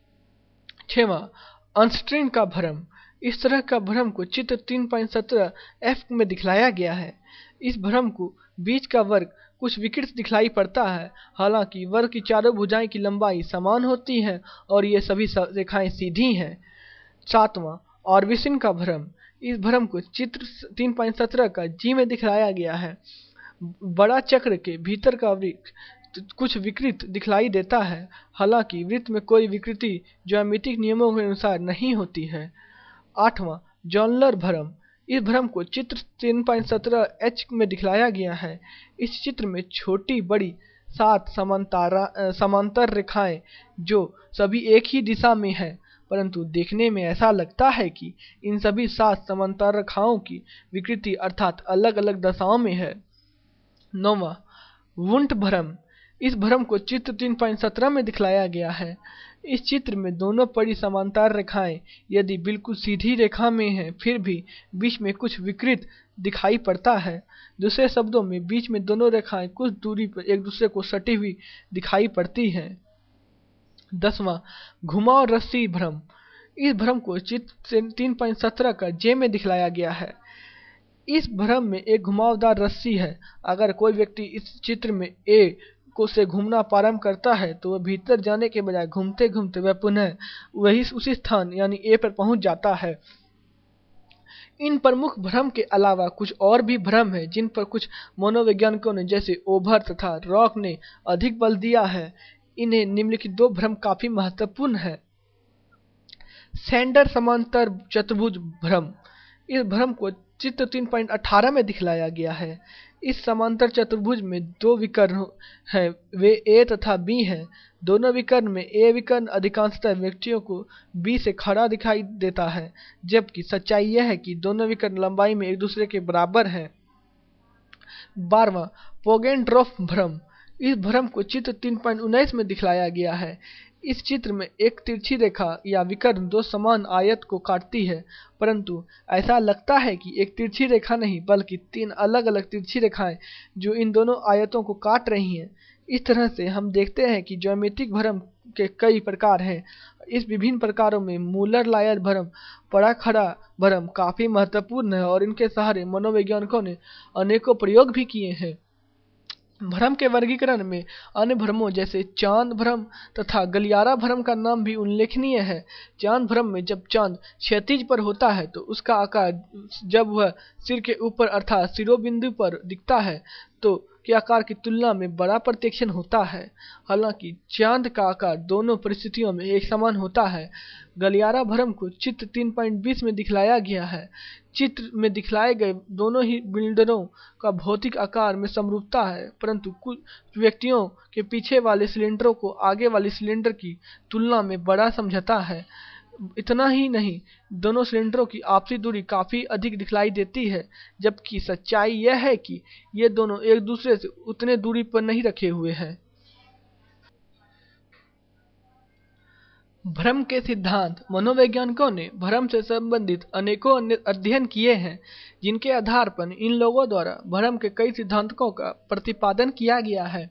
A: छठवां, अनस्ट्रिंग का भ्रम। इस तरह का भ्रम को चित्र 3.17 एफ में दिखलाया गया है। इस भ्रम को बीच का वर्ग कुछ विकृत दिखलाई पड़ता है, हालांकि वर्ग की चारों भुजाएं की लंबाई समान होती है और ये सभी रेखाएं सीधी हैं। सातवां, ऑर्बिसन का भ्रम। इस भ्रम को चित्र 3.17 का जी में दिखलाया गया है। बड़ा चक्र के भीतर का वृत्त कुछ विकृत दिखलाई देता है, हालांकि वृत्त में कोई विकृति ज्यामितिक नियमों के अनुसार नहीं होती है। आठवां, जॉनलर भ्रम। इस भ्रम को चित्र 3.17 एच में दिखलाया गया है। इस चित्र में छोटी बड़ी 7 समांतर रेखाएं जो सभी एक ही दिशा में है, परंतु देखने में ऐसा लगता है कि इन सभी 7 समांतर रेखाओं की विकृति अर्थात अलग अलग दशाओं में है। नौवां, वुंट भ्रम। इस भ्रम को चित्र 3.17 में दिखलाया गया है। इस चित्र में दोनों पड़ी समांतर रेखाएं यदि बिल्कुल सीधी रेखा में हैं, फिर भी बीच में कुछ विकृत दिखाई पड़ता है। दूसरे शब्दों में बीच में दोनों रेखाएं कुछ दूरी पर एक दूसरे को सटी हुई दिखाई पड़ती हैं। 10वां, घुमाव रस्सी भ्रम। इस भ्रम को चित्र 3.17 का जे में दिखलाया गया है। इस भ्रम में एक घुमावदार रस्सी है। अगर कोई व्यक्ति इस चित्र में ए को से घूमना प्रारंभ करता है तो वह भीतर जाने के बजाय घूमते घूमते वह पुनः उसी स्थान यानी ए पर पहुंच जाता है। इन प्रमुख भ्रम के अलावा कुछ और भी भ्रम है जिन पर कुछ मनोवैज्ञानिकों ने जैसे ओभर तथा रॉक ने अधिक बल दिया है। इन्हें निम्नलिखित दो भ्रम काफी महत्वपूर्ण है। सैंडर समांतर चतुर्भुज भ्रम। इस भ्रम को चित्र 3.18 में दिखलाया गया है। इस समांतर चतुर्भुज में दो विकर्ण हैं, वे ए तथा बी हैं। दोनों विकर्ण में ए विकर्ण अधिकांशतः व्यक्तियों को बी से खड़ा दिखाई देता है, जबकि सच्चाई यह है कि दोनों विकर्ण लंबाई में एक दूसरे के बराबर हैं। 12वां पोगेनड्रोफ भ्रम। इस भ्रम को चित्र 3.19 में दिखलाया गया है। इस चित्र में एक तिरछी रेखा या विकर्ण दो समान आयत को काटती है, परंतु ऐसा लगता है कि एक तिरछी रेखा नहीं बल्कि तीन अलग अलग तिरछी रेखाएं जो इन दोनों आयतों को काट रही हैं। इस तरह से हम देखते हैं कि ज्यामितिक भ्रम के कई प्रकार हैं। इस विभिन्न प्रकारों में मूलर लायर भ्रम, पड़ा खड़ा भ्रम काफी महत्वपूर्ण है और इनके सहारे मनोवैज्ञानिकों ने अनेकों प्रयोग भी किए हैं। भ्रम के वर्गीकरण में अन्य भ्रमों जैसे चांद भ्रम तथा गलियारा भ्रम का नाम भी उल्लेखनीय है। चांद भ्रम में जब चांद क्षैतिज पर होता है तो उसका आकार जब वह सिर के ऊपर अर्थात शिरोबिंदु पर दिखता है तो के आकार की तुलना में बड़ा प्रत्यक्षण होता है। हालांकि चांद का आकार दोनों परिस्थितियों में एक समान होता है। गलियारा भ्रम को चित्र 3.20 में दिखलाया गया है। चित्र में दिखलाए गए दोनों ही बिल्डरों का भौतिक आकार में समरूपता है, परंतु कुछ व्यक्तियों के पीछे वाले सिलेंडरों को आगे वाले सिलेंडर की तुलना में बड़ा समझता है। इतना ही नहीं, दोनों सिलेंडरों की आपसी दूरी काफी अधिक दिखलाई देती है, जबकि सच्चाई यह है कि ये दोनों एक दूसरे से उतने दूरी पर नहीं रखे हुए हैं। भ्रम के सिद्धांत। मनोवैज्ञानिकों ने भ्रम से संबंधित अनेकों अध्ययन किए हैं, जिनके आधार पर इन लोगों द्वारा भ्रम के कई सिद्धांतों का प्रतिपादन किया गया है।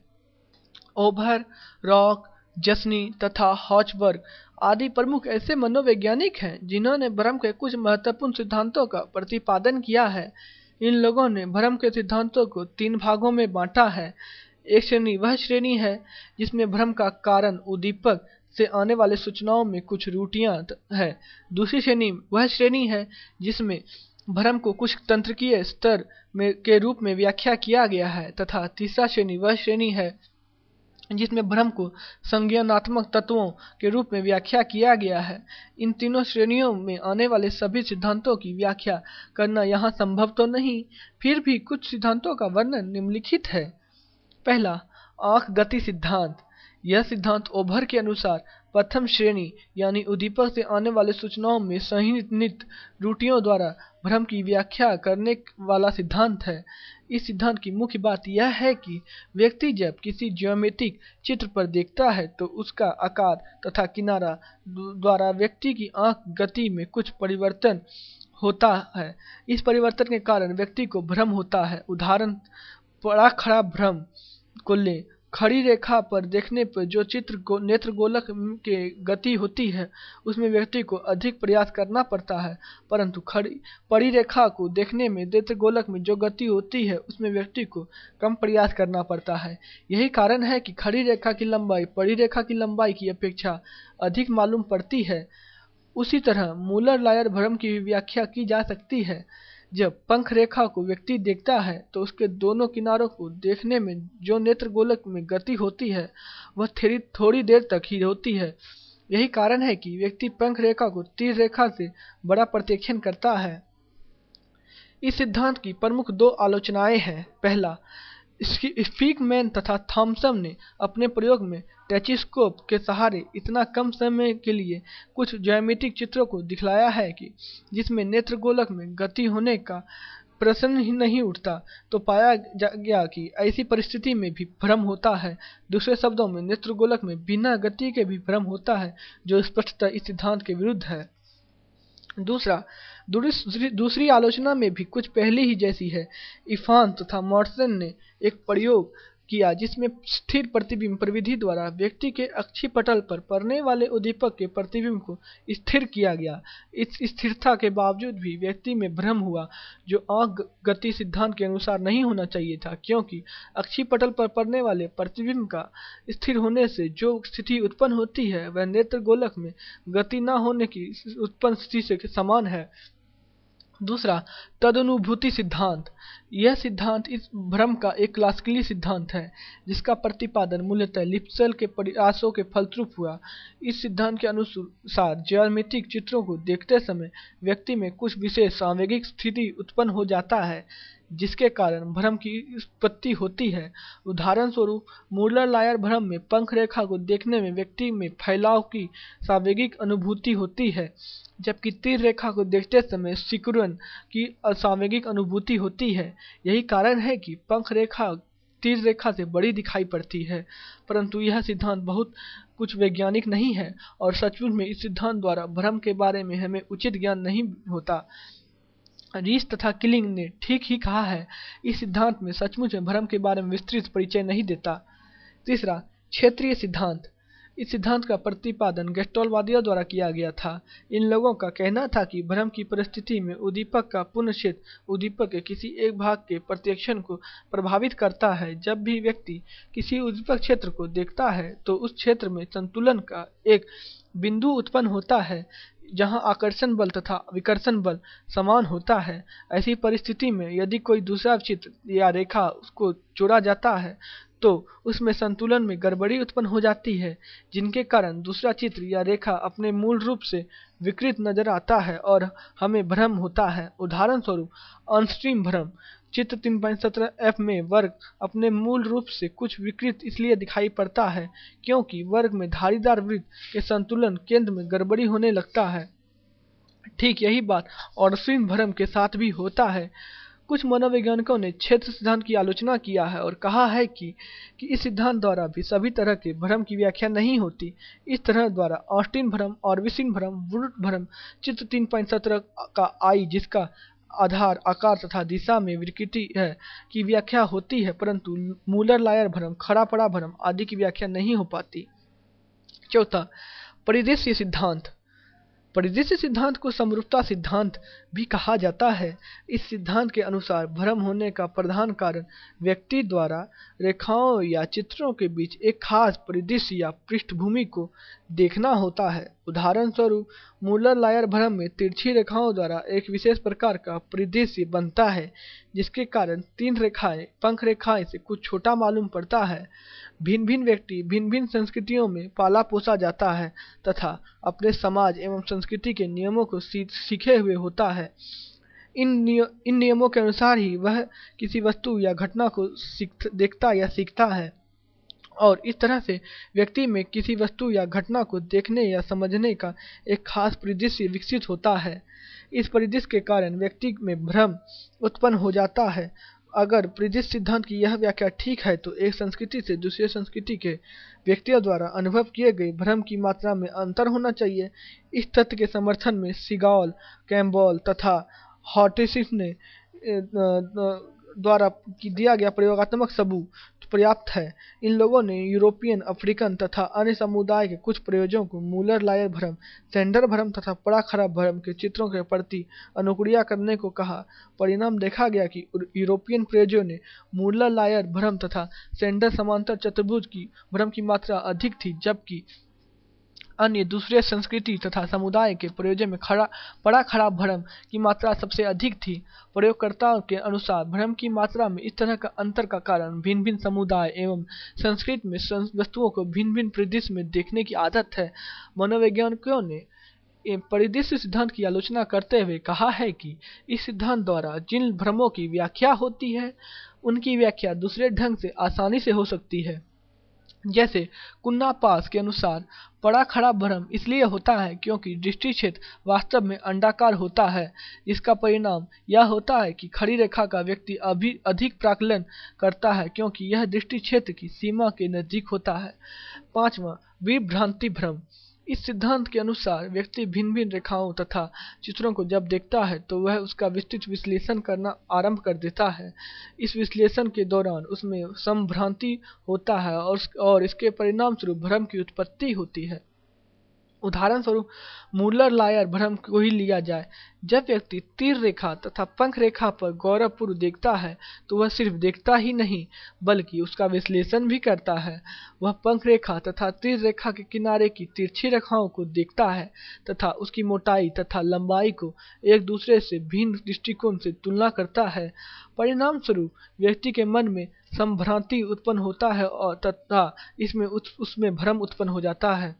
A: ओभर, रॉक, जस्नी तथा हॉचबर्ग आदि प्रमुख ऐसे मनोवैज्ञानिक हैं जिन्होंने भ्रम के कुछ महत्वपूर्ण सिद्धांतों का प्रतिपादन किया है। इन लोगों ने भ्रम के सिद्धांतों को तीन भागों में बांटा है। एक श्रेणी वह श्रेणी है जिसमें भ्रम का कारण उद्दीपक से आने वाले सूचनाओं में कुछ त्रुटियां है। दूसरी श्रेणी वह श्रेणी है जिसमें भ्रम को कुछ तंत्रिकीय स्तर के रूप में व्याख्या किया गया है, तथा तीसरा श्रेणी वह श्रेणी है जिसमें भ्रम को संज्ञानात्मक तत्वों के रूप में व्याख्या किया गया है। इन तीनों श्रेणियों में आने वाले सभी सिद्धांतों की व्याख्या करना यहाँ संभव तो नहीं, फिर भी कुछ सिद्धांतों का वर्णन निम्नलिखित है। पहला, आंख गति सिद्धांत। यह सिद्धांत ओभर के अनुसार प्रथम श्रेणी यानी उद्दीपक से आने वाले सूचनाओं में सन्निहित त्रुटियों द्वारा भ्रम की व्याख्या करने वाला सिद्धांत है। इस सिद्धांत की मुख्य बात यह है कि व्यक्ति जब किसी ज्योमेट्रिक चित्र पर देखता है तो उसका आकार तथा किनारा द्वारा व्यक्ति की आंख गति में कुछ परिवर्तन होता है। इस परिवर्तन के कारण व्यक्ति को भ्रम होता है। उदाहरण पड़ा खड़ा भ्रम को लें। खड़ी रेखा पर देखने पर जो चित्र नेत्र गोलक के गति होती है उसमें व्यक्ति को अधिक प्रयास करना पड़ता है, परंतु पड़ी रेखा को देखने में नेत्र गोलक में जो गति होती है उसमें व्यक्ति को कम प्रयास करना पड़ता है। यही कारण है कि खड़ी रेखा की लंबाई पड़ी रेखा की लंबाई की अपेक्षा अधिक मालूम पड़ती है। उसी तरह मूलर लायर भ्रम की व्याख्या की जा सकती है। जब पंख रेखा को व्यक्ति देखता है तो उसके दोनों किनारों को देखने में जो नेत्र गोलक में गति होती है वह थोड़ी देर तक ही होती है। यही कारण है कि व्यक्ति पंख रेखा को तीर रेखा से बड़ा प्रत्यक्षण करता है। इस सिद्धांत की प्रमुख दो आलोचनाएं हैं। पहला, स्पीकमैन तथा थॉमसन ने अपने प्रयोग में टेलीस्कोप के सहारे इतना कम समय के लिए कुछ ज्यामितिक चित्रों को दिखलाया है कि जिसमें नेत्र गोलक में गति होने का प्रश्न ही नहीं उठता, तो पाया गया कि ऐसी परिस्थिति में भी भ्रम होता है। दूसरे शब्दों में नेत्र गोलक में बिना गति के भी भ्रम होता है, जो स्पष्टतः इस सिद्धांत के विरुद्ध है। दूसरी आलोचना में भी कुछ पहली ही जैसी है। इफान तथा मॉर्सन ने एक प्रयोग किया जिसमें स्थिर प्रतिबिंब प्रविधि द्वारा व्यक्ति के अक्षीय पटल पर पड़ने वाले उद्दीपक के प्रतिबिंब को स्थिर किया गया। इस स्थिरता के बावजूद भी व्यक्ति में भ्रम हुआ, जो आंख गति सिद्धांत के अनुसार नहीं होना चाहिए था, क्योंकि अक्षीय पटल पर पड़ने वाले प्रतिबिंब का स्थिर होने से जो स्थिति उत्पन्न होती है वह नेत्र गोलक में गति न होने की उत्पन्न स्थिति से समान है। दूसरा, तदनुभूति सिद्धांत। यह सिद्धांत इस भ्रम का एक क्लासिकली सिद्धांत है जिसका प्रतिपादन मूलतः लिप्सल के प्रयासों के फलस्वरूप हुआ। इस सिद्धांत के अनुसार ज्यामितिक चित्रों को देखते समय व्यक्ति में कुछ विशेष सांवेगिक स्थिति उत्पन्न हो जाता है जिसके कारण भ्रम की उत्पत्ति होती है। उदाहरण स्वरूप, मूलर लायर भ्रम में पंख रेखा को देखने में व्यक्ति में फैलाव की सांवेगिक अनुभूति होती है, जबकि तीर रेखा को देखते समय सिकुड़न की असांवेगिक अनुभूति होती है। यही कारण है कि पंख रेखा तीर रेखा से बड़ी दिखाई पड़ती है, परंतु यह सिद्धांत बहुत कुछ वैज्ञानिक नहीं है और सचमुच में इस सिद्धांत द्वारा भ्रम के बारे में हमें उचित ज्ञान नहीं होता। रीस तथा किलिंग ने ठीक ही कहा है, इस सिद्धांत में सचमुच में भ्रम के बारे में विस्तृत परिचय नहीं देता। तीसरा, क्षेत्रीय सिद्धांत। इस सिद्धांत का प्रतिपादन गेस्टाल्टवादियों द्वारा किया गया था। इन लोगों का कहना था कि भ्रम की परिस्थिति में उद्दीपक का पूर्ण क्षेत्र उद्दीपक के किसी एक भाग के प्रत्यक्षण को प्रभावित करता है। जब भी व्यक्ति किसी उद्दीपक क्षेत्र को देखता है तो उस क्षेत्र में संतुलन का एक बिंदु उत्पन्न होता है जहां आकर्षण बल तथा विकर्षण बल समान होता है। ऐसी परिस्थिति में यदि कोई दूसरा चित्र या रेखा उसको जोड़ा जाता है तो उसमें संतुलन में गड़बड़ी उत्पन्न हो जाती है, जिनके कारण दूसरा चित्र या रेखा अपने मूल रूप से विकृत नजर आता है और हमें भ्रम होता है। उदाहरण स्वरूप, ऑनस्ट्रीम भ्रम। चित्र 3.17f में वर्ग अपने मूल रूप से कुछ विकृत इसलिए दिखाई पड़ता है क्योंकि वर्ग में धारीदार वृत्त के संतुलन केंद्र में गड़बड़ी होने लगता है। ठीक यही बात ऑनस्ट्रीम भ्रम के साथ भी होता है। कुछ मनोवैज्ञानिकों ने क्षेत्र सिद्धांत की आलोचना किया है और कहा है कि इस सिद्धांत द्वारा भी सभी तरह के भ्रम की व्याख्या नहीं होती। इस तरह द्वारा ऑस्टिन भ्रम, ऑर्बिसिन भ्रम, वुड भ्रम, चित्र 3.17 का आई जिसका आधार आकार तथा दिशा में विकृति है की व्याख्या होती है, परंतु मूलर लायर भ्रम, खड़ा पड़ा भ्रम आदि की व्याख्या नहीं हो पाती। चौथा, परिदृश्य सिद्धांत। परिदृश्य सिद्धांत को समरूपता सिद्धांत भी कहा जाता है। इस सिद्धांत के अनुसार भ्रम होने का प्रधान कारण व्यक्ति द्वारा रेखाओं या चित्रों के बीच एक खास परिदृश्य या पृष्ठभूमि को देखना होता है। उदाहरण स्वरूप, मूलर लायर भ्रम में तिरछी रेखाओं द्वारा एक विशेष प्रकार का परिदृश्य बनता है जिसके कारण तीन रेखाएं पंख रेखाएं से कुछ छोटा मालूम पड़ता है। भिन्न भिन्न व्यक्ति भिन्न भिन्न संस्कृतियों में पाला पोसा जाता है तथा अपने समाज एवं संस्कृति के नियमों को सीखे हुए होता है। इन नियमों के अनुसार ही वह किसी वस्तु या घटना को देखता या सीखता है और इस तरह से व्यक्ति में किसी वस्तु या घटना को देखने या समझने का एक खास परिदृश्य विकसित होता है। इस परिदृश्य के कारण व्यक्ति में भ्रम उत्पन्न हो जाता है। अगर परिदृश्य सिद्धांत की यह व्याख्या ठीक है तो एक संस्कृति से दूसरे संस्कृति के व्यक्तियों द्वारा अनुभव किए गए भ्रम की मात्रा में अंतर होना चाहिए। इस तथ्य के समर्थन में सिगाल, कैम्पबेल तथा हॉटसिस ने द्वारा दिया गया प्रयोगात्मक सबूत पर्याप्त है। इन लोगों ने यूरोपियन, अफ्रीकन तथा अन्य समुदाय के कुछ प्रयोजों को मूलर लायर भ्रम, सेंडर भ्रम तथा पड़ा खड़ा भ्रम के चित्रों के प्रति अनुक्रिया करने को कहा। परिणाम देखा गया कि यूरोपियन प्रयोजों ने मूलर लायर भ्रम तथा सेंडर समांतर चतुर्भुज की भ्रम की मात्रा अधिक थी, जबकि अन्य दूसरे संस्कृति तथा समुदाय के प्रयोजन में पड़ा खड़ा भ्रम की मात्रा सबसे अधिक थी। प्रयोगकर्ताओं के अनुसार भ्रम की मात्रा में इस तरह का अंतर का कारण भिन्न भिन्न समुदाय एवं संस्कृति में वस्तुओं को भिन्न भिन्न परिदृश्य में देखने की आदत है। मनोवैज्ञानिकों ने परिदृश्य सिद्धांत की आलोचना करते हुए कहा है कि इस सिद्धांत द्वारा जिन भ्रमों की व्याख्या होती है उनकी व्याख्या दूसरे ढंग से आसानी से हो सकती है। जैसे कुन्ना पास के अनुसार पड़ा खड़ा भ्रम इसलिए होता है क्योंकि दृष्टि क्षेत्र वास्तव में अंडाकार होता है, जिसका परिणाम यह होता है कि खड़ी रेखा का व्यक्ति अभी अधिक प्राकलन करता है क्योंकि यह दृष्टि क्षेत्र की सीमा के नजदीक होता है। पांचवा, विभ्रांति भ्रम। इस सिद्धांत के अनुसार व्यक्ति भिन्न भिन्न रेखाओं तथा चित्रों को जब देखता है तो वह उसका विस्तृत विश्लेषण करना आरंभ कर देता है। इस विश्लेषण के दौरान उसमें संभ्रांति होता है और इसके परिणाम स्वरूप भ्रम की उत्पत्ति होती है। उदाहरण स्वरूप मूलर लायर भ्रम को ही लिया जाए। जब व्यक्ति तीर रेखा तथा पंख रेखा पर गौरवपूर्व देखता है तो वह सिर्फ देखता ही नहीं बल्कि उसका विश्लेषण भी करता है। वह पंख रेखा तथा तीर रेखा के किनारे की तिरछी रेखाओं को देखता है तथा उसकी मोटाई तथा लंबाई को एक दूसरे से भिन्न दृष्टिकोण से तुलना करता है। परिणाम स्वरूप व्यक्ति के मन में संभ्रांति उत्पन्न होता है और तथा इसमें उसमें भ्रम उत्पन्न हो जाता है।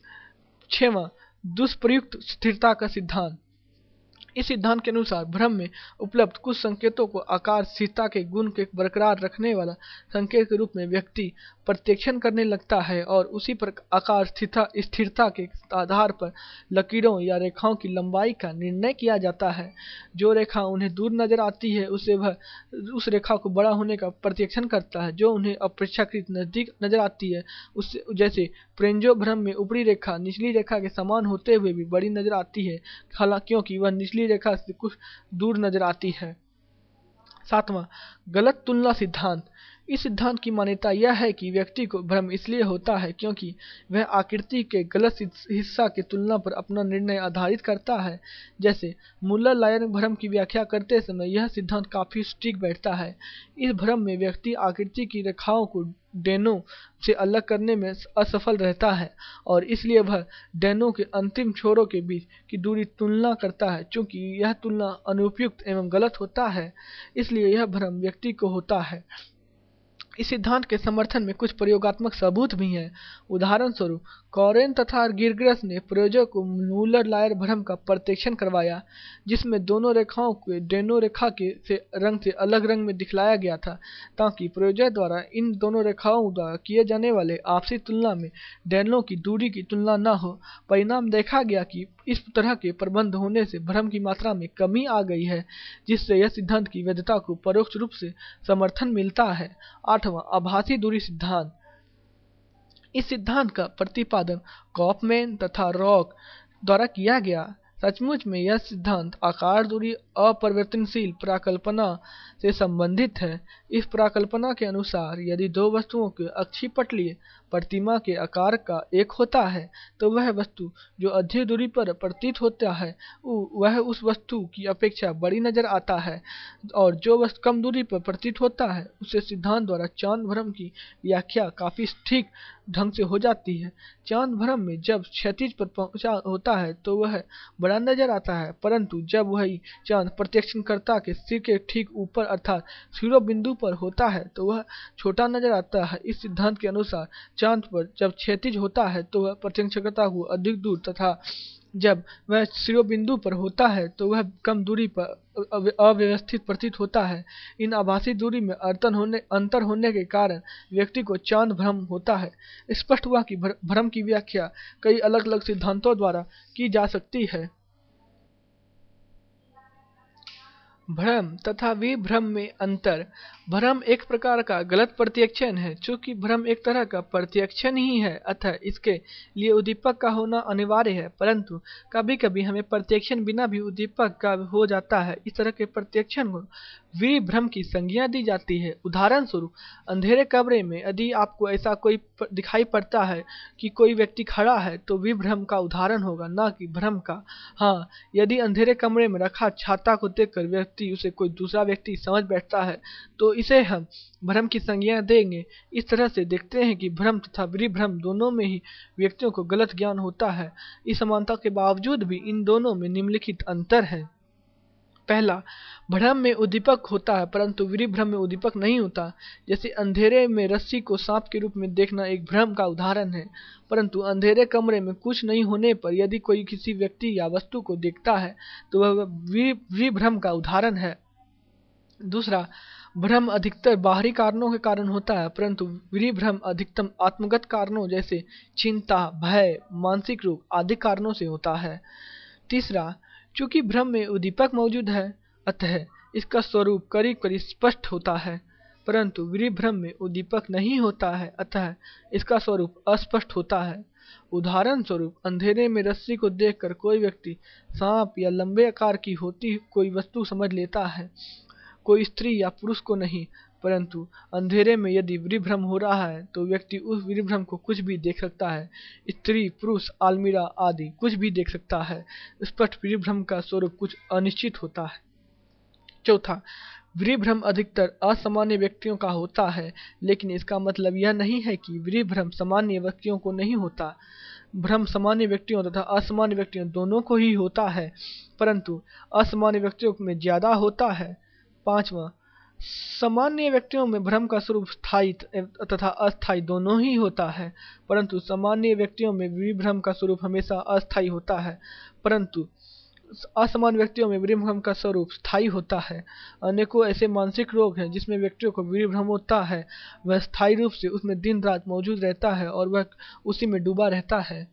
A: 6वां, दुष्प्रयुक्त स्थिरता का सिद्धांत। इस सिद्धांत के अनुसार भ्रम में उपलब्ध कुछ संकेतों को आकार स्थिरता के गुण के बरकरार रखने वाला संकेत के रूप में व्यक्ति प्रत्यक्षण करने लगता है और उसी पर आकार स्थिरता के आधार पर लकीरों या रेखाओं की लंबाई का निर्णय किया जाता है। जो रेखा उन्हें दूर नजर आती है उससे वह उस रेखा को बड़ा होने का प्रत्यक्षण करता है। जो उन्हें अपेक्षाकृत नजदीक नजर आती है उससे, जैसे प्रेंजो भ्रम में ऊपरी रेखा निचली रेखा के समान होते हुए भी बड़ी नजर आती है, हालांकि क्योंकि वह निचली रेखा से कुछ दूर नजर आती है। 7वां, गलत तुलना सिद्धांत। इस सिद्धांत की मान्यता यह है कि व्यक्ति को भ्रम इसलिए होता है क्योंकि वह आकृति के गलत हिस्सा की तुलना पर अपना निर्णय आधारित करता है। जैसे मूलर लायर भ्रम की व्याख्या करते समय यह सिद्धांत काफी सटीक बैठता है। इस भ्रम में व्यक्ति आकृति की रेखाओं को डेनों से अलग करने में असफल रहता है और इसलिए वह डेनों के अंतिम छोरों के बीच की दूरी तुलना करता है। चूंकि यह तुलना अनुपयुक्त एवं गलत होता है इसलिए यह भ्रम व्यक्ति को होता है। इस सिद्धांत के समर्थन में कुछ प्रयोगात्मक सबूत भी हैं। उदाहरण स्वरूप कॉरेन तथा गिरग्रस ने प्रयोजक को मूलर लायर भ्रम का प्रत्यक्षण करवाया जिसमें दोनों रेखाओं को डेनो रेखा के रंग से अलग रंग में दिखलाया गया था ताकि प्रयोजक द्वारा इन दोनों रेखाओं द्वारा किए जाने वाले आपसी तुलना में डेनों की दूरी की तुलना न हो। परिणाम देखा गया कि इस तरह के प्रबंध होने से भ्रम की मात्रा में कमी आ गई है जिससे यह सिद्धांत की वैधता को परोक्ष रूप से समर्थन मिलता है। 8वां, आभासी दूरी सिद्धांत। इस सिद्धांत का प्रतिपादन कॉफमैन तथा रॉक द्वारा किया गया। सचमुच में यह सिद्धांत आकार दूरी अपरिवर्तनशील प्राकल्पना से संबंधित है। इस प्राकल्पना के अनुसार यदि दो वस्तुओं के अक्षीय पटलीय प्रतिमा के आकार का एक होता है तो वह वस्तु जो अधिक दूरी पर प्रतीत होता है वह उस वस्तु की अपेक्षा बड़ी नजर आता है और जो वस्तु कम दूरी पर प्रतीत होता है उससे सिद्धांत द्वारा चांद भ्रम की व्याख्या काफी ठीक ढंग से हो जाती है। चांद भ्रम में जब क्षैतिज पर पहुंचा होता है तो वह बड़ा नजर आता है परंतु जब वही चांद प्रत्यक्षणकर्ता के सिर के ठीक ऊपर अर्थात शिरोबिंदु पर होता है तो वह छोटा नजर आता है। इस सिद्धांत के अनुसार चांद पर जब क्षैतिज होता है तो वह प्रत्यक्षणकर्ता को अधिक दूर तथा जब वह शिरोबिंदु पर होता है तो वह कम दूरी पर अव्यवस्थित प्रतीत होता है। इन आभासी दूरी में अंतर होने के कारण व्यक्ति को चांद भ्रम होता है। स्पष्ट हुआ कि भ्रम की व्याख्या कई अलग अलग सिद्धांतों द्वारा की जा सकती है। भ्रम तथा विभ्रम में अंतर। भ्रम एक प्रकार का गलत प्रत्यक्षण है। चूंकि भ्रम एक तरह का प्रत्यक्षण ही है अतः इसके लिए उद्दीपक का होना अनिवार्य है, परंतु कभी कभी हमें प्रत्यक्षण बिना भी उद्दीपक का हो जाता है। इस तरह के प्रत्यक्षण को विभ्रम की संज्ञा दी जाती है। उदाहरण स्वरूप अंधेरे कमरे में यदि आपको ऐसा कोई दिखाई पड़ता है कि कोई व्यक्ति खड़ा है तो विभ्रम का उदाहरण होगा, न कि भ्रम का। हाँ, यदि अंधेरे कमरे में रखा छाता को देखकर व्यक्ति उसे कोई दूसरा व्यक्ति समझ बैठता है तो इसे हम भ्रम की संज्ञा देंगे। इस तरह से देखते हैं कि भ्रम तथा विभ्रम दोनों में ही व्यक्तियों को गलत ज्ञान होता है। इस समानता के बावजूद भी इन दोनों में निम्नलिखित अंतर है। पहला, भ्रम में उद्दीपक होता है परंतु विभ्रम में उद्दीपक नहीं होता। जैसे अंधेरे में रस्सी को सांप के रूप में देखना एक भ्रम का उदाहरण है, परंतु अंधेरे कमरे में कुछ नहीं होने पर यदि कोई किसी व्यक्ति या वस्तु को देखता है तो वह विभ्रम का उदाहरण है। दूसरा, भ्रम अधिकतर बाहरी कारणों के कारण होता है परंतु विभ्रम अधिकतम आत्मगत कारणों जैसे चिंता, भय, मानसिक रोग आदि कारणों से होता है। तीसरा, चूंकि भ्रम में उद्दीपक मौजूद है अतः इसका स्वरूप करीब करीब स्पष्ट होता है, परंतु विभ्रम में उद्दीपक नहीं होता है अतः इसका स्वरूप अस्पष्ट होता है। उदाहरण स्वरूप अंधेरे में रस्सी को देखकर कोई व्यक्ति सांप या लंबे आकार की होती कोई वस्तु समझ लेता है, कोई स्त्री या पुरुष को नहीं। परंतु अंधेरे में यदि विभ्रम हो रहा है तो व्यक्ति उस विभ्रम को कुछ भी देख सकता है। स्त्री, पुरुष, अलमीरा आदि कुछ भी देख सकता है। स्पष्ट विभ्रम का स्वरूप कुछ अनिश्चित होता है। चौथा, विभ्रम अधिकतर असामान्य व्यक्तियों का होता है, लेकिन इसका मतलब यह नहीं है कि विभ्रम सामान्य व्यक्तियों को नहीं होता। भ्रम सामान्य व्यक्तियों तथा असामान्य व्यक्तियों दोनों को ही होता है, परंतु असामान्य व्यक्तियों में ज्यादा होता है। पांचवा, सामान्य व्यक्तियों में भ्रम का स्वरूप स्थायी तथा अस्थायी दोनों ही होता है, परंतु सामान्य व्यक्तियों में विभ्रम का स्वरूप हमेशा अस्थायी होता है, परंतु असामान्य व्यक्तियों में विभ्रम का स्वरूप स्थायी होता है। अनेकों ऐसे मानसिक रोग हैं जिसमें व्यक्तियों को विभ्रम होता है। वह स्थायी रूप से उसमें दिन रात मौजूद रहता है और वह उसी में डूबा रहता है।